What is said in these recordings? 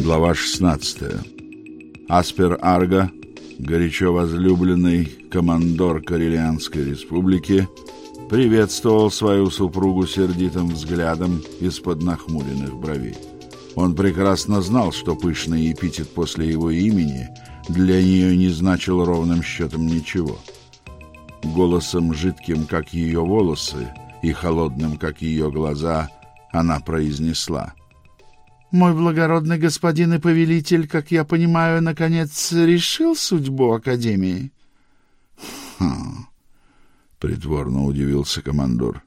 Глава 16. Аспер Арго, горячо возлюбленный командор Корелианской республики, приветствовал свою супругу сердитым взглядом из-под нахмуренных бровей. Он прекрасно знал, что пышный эпитет после его имени для нее не значил ровным счетом ничего. Голосом жидким, как ее волосы, и холодным, как ее глаза, она произнесла: «Мой благородный господин и повелитель, как я понимаю, наконец решил судьбу Академии?» «Хм...» — притворно удивился командор.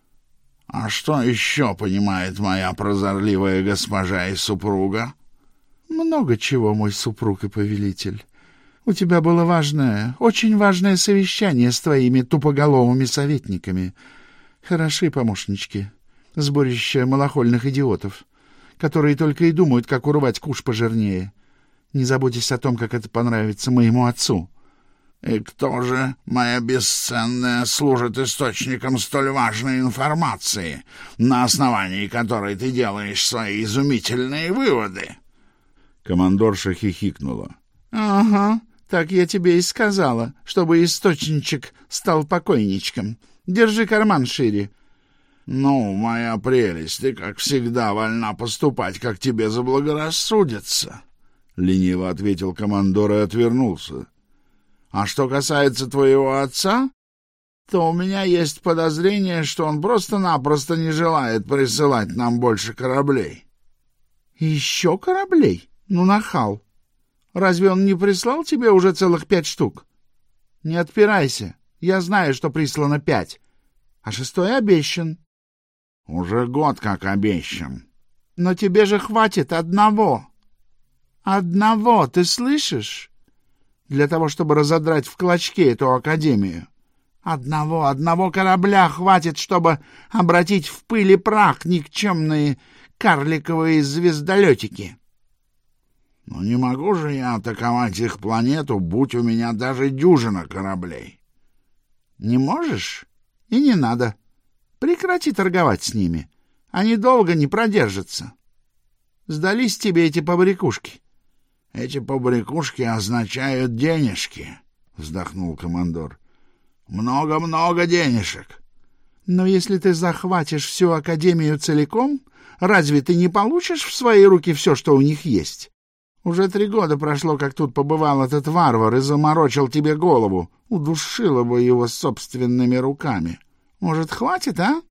«А что еще понимает моя прозорливая госпожа и супруга?» «Много чего, мой супруг и повелитель. У тебя было важное, очень важное совещание с твоими тупоголовыми советниками. Хороши помощнички, сборище малохольных идиотов, которые только и думают, как урвать куш пожирнее. Не заботьтесь о том, как это понравится моему отцу». «И кто же, моя бесценная, служит источником столь важной информации, на основании которой ты делаешь свои изумительные выводы?» Командорша хихикнула. «Ага, так я тебе и сказала, чтобы источничек стал покойничком. Держи карман шире». «Ну, моя прелесть, ты, как всегда, вольна поступать, как тебе заблагорассудится», — лениво ответил командор и отвернулся. «А что касается твоего отца, то у меня есть подозрение, что он просто-напросто не желает присылать нам больше кораблей». «Еще кораблей? Ну, нахал! Разве он не прислал тебе уже целых 5 штук? Не отпирайся, я знаю, что прислано 5, а 6-й обещан». «Уже год как обещан». «Но тебе же хватит одного. Одного, ты слышишь? Для того, чтобы разодрать в клочки эту Академию. Одного корабля хватит, чтобы обратить в пыль и прах никчемные карликовые звездолетики». «Но не могу же я атаковать их планету, будь у меня даже дюжина кораблей». «Не можешь? И не надо. Прекрати торговать с ними. Они долго не продержатся. Сдались тебе эти побрякушки?» «Эти побрякушки означают денежки», — вздохнул командор. «Много-много денежек». «Но если ты захватишь всю Академию целиком, разве ты не получишь в свои руки все, что у них есть? Уже 3 года прошло, как тут побывал этот варвар и заморочил тебе голову. Удушила бы его собственными руками. Может, хватит, а?»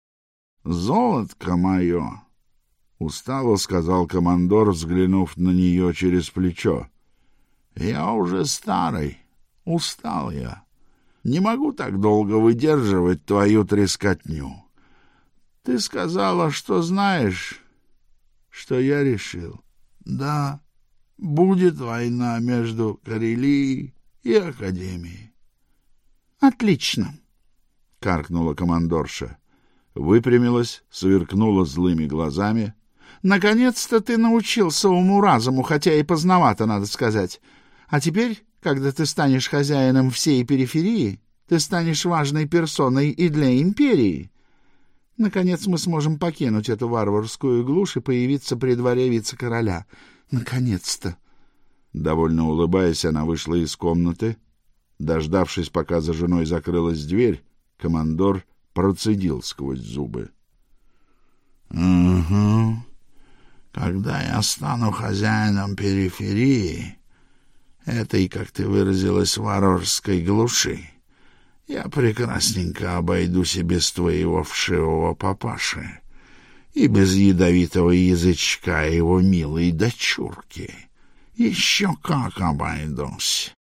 «Золотко мое», — устало сказал командор, взглянув на нее через плечо. «Я уже старый, устал я. Не могу так долго выдерживать твою трескотню. Ты сказала, что знаешь, что я решил. Да, будет война между Корелией и Академией». «Отлично», — каркнула командорша. Выпрямилась, сверкнула злыми глазами. «Наконец-то ты научился уму-разуму, хотя и поздновато, надо сказать. А теперь, когда ты станешь хозяином всей периферии, ты станешь важной персоной и для империи. Наконец мы сможем покинуть эту варварскую глушь и появиться при дворе вице-короля. Наконец-то!» Довольно улыбаясь, она вышла из комнаты. Дождавшись, пока за женой закрылась дверь, командор процедил сквозь зубы: «Угу. Когда я стану хозяином периферии, этой, как ты выразилась, варварской глуши, я прекрасненько обойдусь и без твоего вшивого папаши, и без ядовитого язычка его милой дочурки. Еще как обойдусь.